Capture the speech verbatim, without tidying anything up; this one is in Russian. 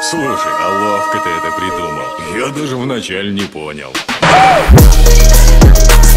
Слушай, а ловко ты это придумал. Я даже вначале не понял.